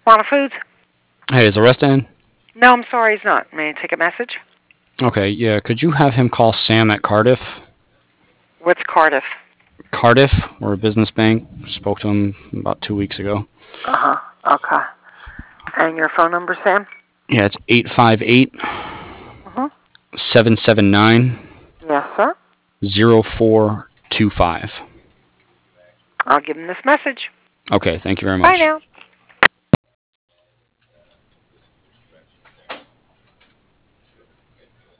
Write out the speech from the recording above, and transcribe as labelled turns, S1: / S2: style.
S1: Swana Foods?
S2: Hey, is the rest in?
S1: No, I'm sorry, he's not. May I take a message?
S2: Okay, yeah. Could you have him call Sam at Cardiff?
S1: What's Cardiff?
S2: Cardiff, we're a business bank. Spoke to him about 2 weeks ago.
S1: Uh-huh. Okay. And your phone number, Sam?
S2: Yeah, it's 858
S1: Uh-huh.
S2: 779
S1: Yes, sir.
S2: 0425.
S1: I'll give him this message.
S2: Okay, thank you very
S1: Bye
S2: much.
S1: now.